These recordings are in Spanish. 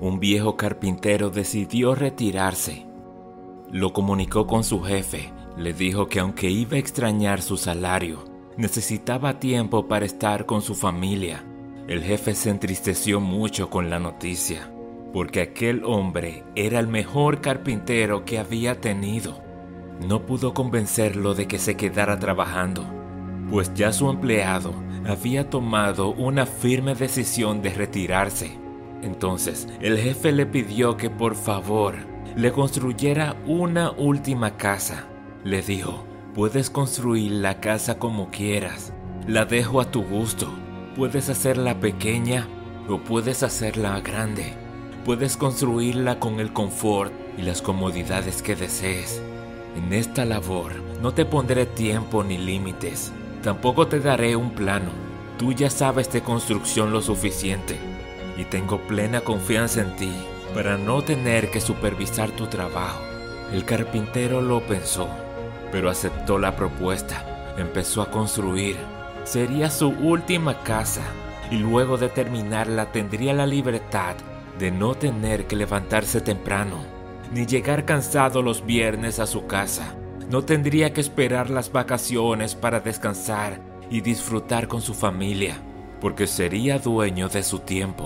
un viejo carpintero decidió retirarse. Lo comunicó con su jefe, le dijo que aunque iba a extrañar su salario, necesitaba tiempo para estar con su familia. El jefe se entristeció mucho con la noticia, porque aquel hombre era el mejor carpintero que había tenido. No pudo convencerlo de que se quedara trabajando, pues ya su empleado había tomado una firme decisión de retirarse. Entonces, el jefe le pidió que por favor le construyera una última casa. Le dijo: puedes construir la casa como quieras, la dejo a tu gusto. Puedes hacerla pequeña o puedes hacerla grande. Puedes construirla con el confort y las comodidades que desees. En esta labor no te pondré tiempo ni límites. Tampoco te daré un plano. Tú ya sabes de construcción lo suficiente y tengo plena confianza en ti para no tener que supervisar tu trabajo. El carpintero lo pensó, pero aceptó la propuesta. Empezó a construir. Sería su última casa y luego de terminarla tendría la libertad de no tener que levantarse temprano, ni llegar cansado los viernes a su casa. No tendría que esperar las vacaciones para descansar y disfrutar con su familia, porque sería dueño de su tiempo.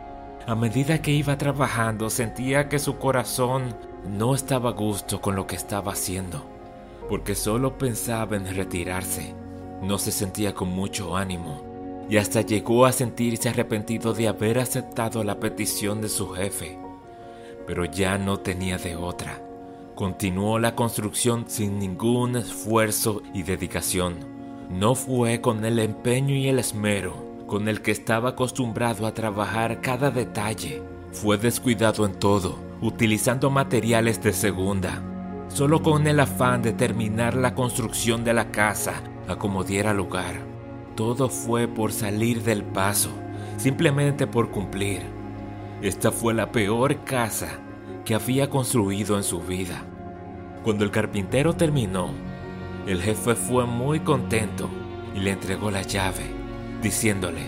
A medida que iba trabajando, sentía que su corazón no estaba a gusto con lo que estaba haciendo, porque solo pensaba en retirarse. No se sentía con mucho ánimo y hasta llegó a sentirse arrepentido de haber aceptado la petición de su jefe. Pero ya no tenía de otra. Continuó la construcción sin ningún esfuerzo y dedicación. No fue con el empeño y el esmero con el que estaba acostumbrado a trabajar cada detalle. Fue descuidado en todo, utilizando materiales de segunda, solo con el afán de terminar la construcción de la casa a como diera lugar. Todo fue por salir del paso, simplemente por cumplir. Esta fue la peor casa que había construido en su vida. Cuando el carpintero terminó, el jefe fue muy contento y le entregó la llave, diciéndole: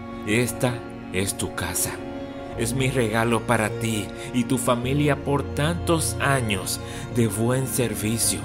esta es tu casa. Es mi regalo para ti y tu familia por tantos años de buen servicio.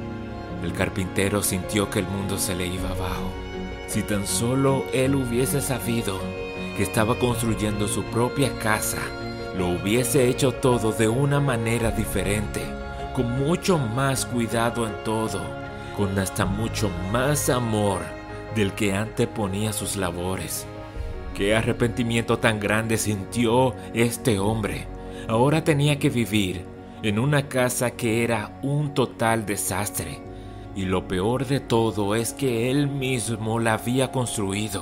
El carpintero sintió que el mundo se le iba abajo. Si tan solo él hubiese sabido que estaba construyendo su propia casa, lo hubiese hecho todo de una manera diferente, con mucho más cuidado en todo, con hasta mucho más amor del que anteponía sus labores. Qué arrepentimiento tan grande sintió este hombre. Ahora tenía que vivir en una casa que era un total desastre. Y lo peor de todo es que él mismo la había construido.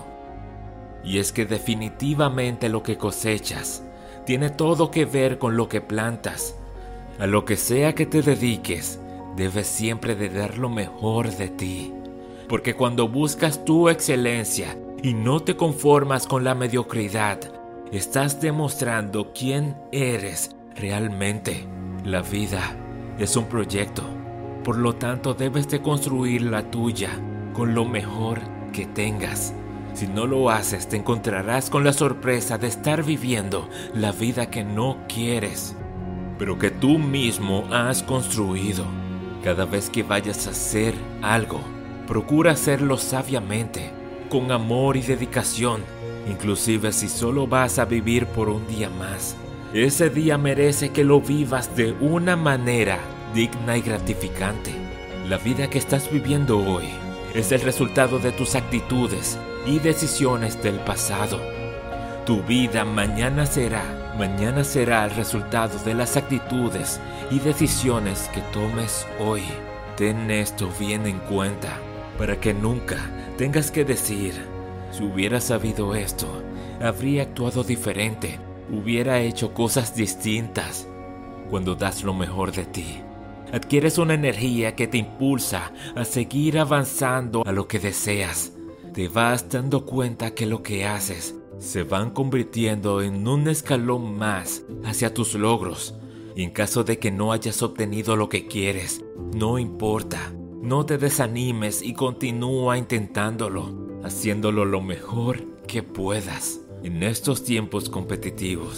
Y es que definitivamente lo que cosechas tiene todo que ver con lo que plantas. A lo que sea que te dediques, debes siempre de dar lo mejor de ti. Porque cuando buscas tu excelencia y no te conformas con la mediocridad, estás demostrando quién eres realmente. La vida es un proyecto. Por lo tanto, debes de construir la tuya con lo mejor que tengas. Si no lo haces, te encontrarás con la sorpresa de estar viviendo la vida que no quieres, pero que tú mismo has construido. Cada vez que vayas a hacer algo, procura hacerlo sabiamente, con amor y dedicación, inclusive si solo vas a vivir por un día más. Ese día merece que lo vivas de una manera digna y gratificante. La vida que estás viviendo hoy es el resultado de tus actitudes y decisiones del pasado. Tu vida mañana será el resultado de las actitudes y decisiones que tomes hoy. Ten esto bien en cuenta para que nunca tengas que decir: si hubiera sabido esto, habría actuado diferente, hubiera hecho cosas distintas. Cuando das lo mejor de ti, adquieres una energía que te impulsa a seguir avanzando a lo que deseas. Te vas dando cuenta que lo que haces se van convirtiendo en un escalón más hacia tus logros. Y en caso de que no hayas obtenido lo que quieres, no importa. No te desanimes y continúa intentándolo, haciéndolo lo mejor que puedas. En estos tiempos competitivos,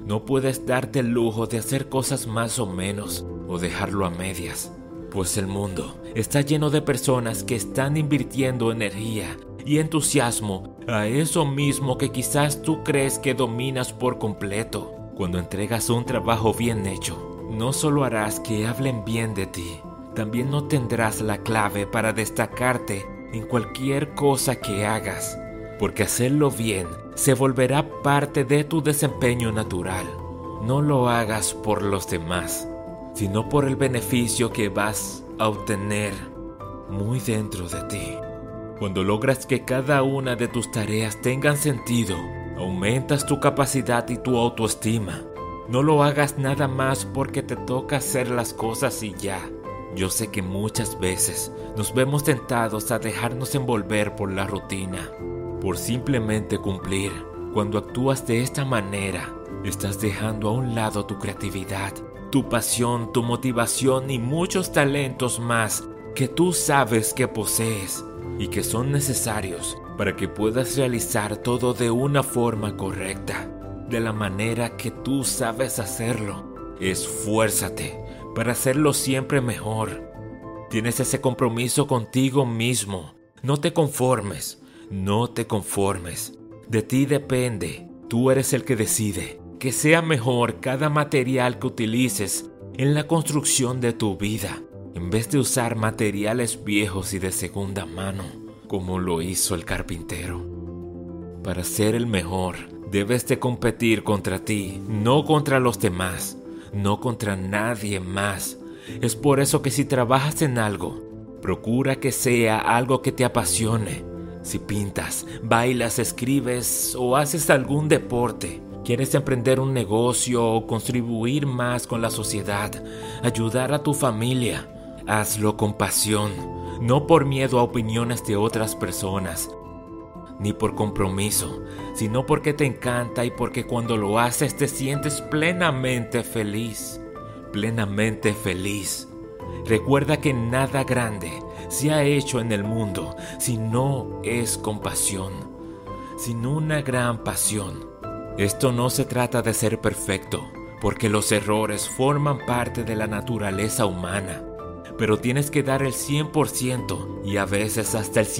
No puedes darte el lujo de hacer cosas más o menos o dejarlo a medias, pues el mundo está lleno de personas que están invirtiendo energía y entusiasmo a eso mismo que quizás tú crees que dominas por completo. Cuando entregas un trabajo bien hecho, no solo harás que hablen bien de ti, también no tendrás la clave para destacarte en cualquier cosa que hagas, porque hacerlo bien se volverá parte de tu desempeño natural. No lo hagas por los demás, sino por el beneficio que vas a obtener muy dentro de ti. Cuando logras que cada una de tus tareas tengan sentido, aumentas tu capacidad y tu autoestima. No lo hagas nada más porque te toca hacer las cosas y ya. Yo sé que muchas veces nos vemos tentados a dejarnos envolver por la rutina, por simplemente cumplir. Cuando actúas de esta manera, estás dejando a un lado tu creatividad, tu pasión, tu motivación y muchos talentos más que tú sabes que posees y que son necesarios para que puedas realizar todo de una forma correcta, de la manera que tú sabes hacerlo. Esfuérzate para hacerlo siempre mejor. Tienes ese compromiso contigo mismo. No te conformes, no te conformes. De ti depende, tú eres el que decide que sea mejor cada material que utilices en la construcción de tu vida, en vez de usar materiales viejos y de segunda mano, como lo hizo el carpintero. Para ser el mejor, debes de competir contra ti, no contra los demás, no contra nadie más. Es por eso que si trabajas en algo, procura que sea algo que te apasione. Si pintas, bailas, escribes o haces algún deporte, quieres emprender un negocio o contribuir más con la sociedad, ayudar a tu familia, hazlo con pasión, no por miedo a opiniones de otras personas, ni por compromiso, sino porque te encanta y porque cuando lo haces te sientes plenamente feliz. Plenamente feliz. Recuerda que nada grande se ha hecho en el mundo si no es con pasión, sin una gran pasión. Esto no se trata de ser perfecto, porque los errores forman parte de la naturaleza humana, pero tienes que dar el 100% y a veces hasta el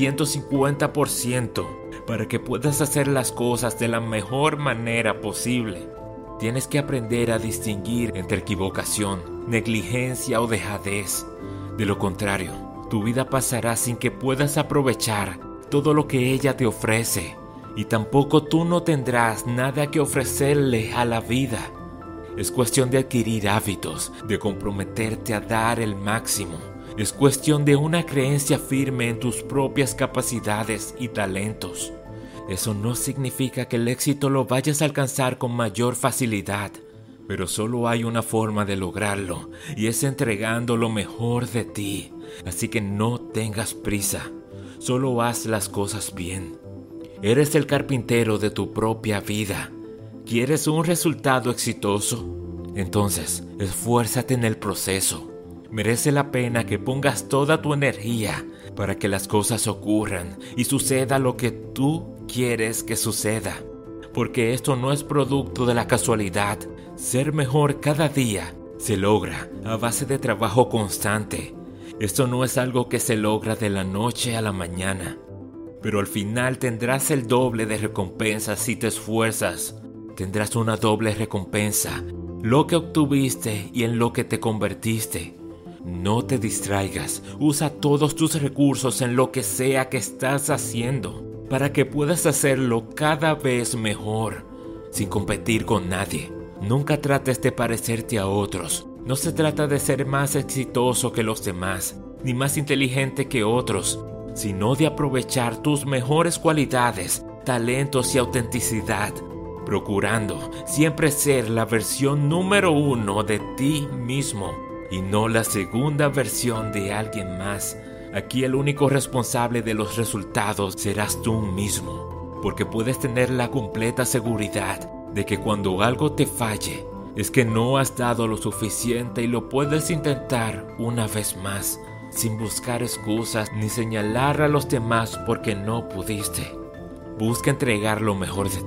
150% para que puedas hacer las cosas de la mejor manera posible. Tienes que aprender a distinguir entre equivocación, negligencia o dejadez. De lo contrario, tu vida pasará sin que puedas aprovechar todo lo que ella te ofrece, y tampoco tú no tendrás nada que ofrecerle a la vida. Es cuestión de adquirir hábitos, de comprometerte a dar el máximo. Es cuestión de una creencia firme en tus propias capacidades y talentos. Eso no significa que el éxito lo vayas a alcanzar con mayor facilidad, pero solo hay una forma de lograrlo, y es entregando lo mejor de ti. Así que no tengas prisa, solo haz las cosas bien. Eres el carpintero de tu propia vida. ¿Quieres un resultado exitoso? Entonces, esfuérzate en el proceso. Merece la pena que pongas toda tu energía para que las cosas ocurran y suceda lo que tú quieres que suceda. Porque esto no es producto de la casualidad. Ser mejor cada día se logra a base de trabajo constante. Esto no es algo que se logra de la noche a la mañana. Pero al final tendrás el doble de recompensa si te esfuerzas. Tendrás una doble recompensa, lo que obtuviste y en lo que te convertiste. No te distraigas, usa todos tus recursos en lo que sea que estás haciendo, para que puedas hacerlo cada vez mejor, sin competir con nadie. Nunca trates de parecerte a otros. No se trata de ser más exitoso que los demás, ni más inteligente que otros, sino de aprovechar tus mejores cualidades, talentos y autenticidad, procurando siempre ser la versión número 1 de ti mismo y no la segunda versión de alguien más. Aquí el único responsable de los resultados serás tú mismo, porque puedes tener la completa seguridad de que cuando algo te falle, es que no has dado lo suficiente y lo puedes intentar una vez más, sin buscar excusas ni señalar a los demás porque no pudiste. Busca entregar lo mejor de ti,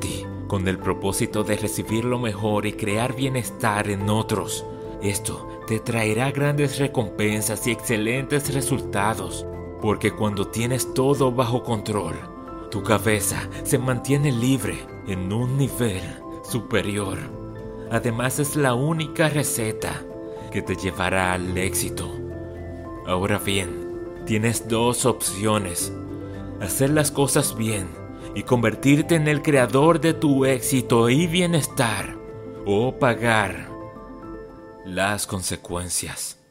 con el propósito de recibir lo mejor y crear bienestar en otros. Esto te traerá grandes recompensas y excelentes resultados, porque cuando tienes todo bajo control, tu cabeza se mantiene libre en un nivel superior. Además, es la única receta que te llevará al éxito. Ahora bien, tienes dos opciones: hacer las cosas bien y convertirte en el creador de tu éxito y bienestar, o pagar las consecuencias.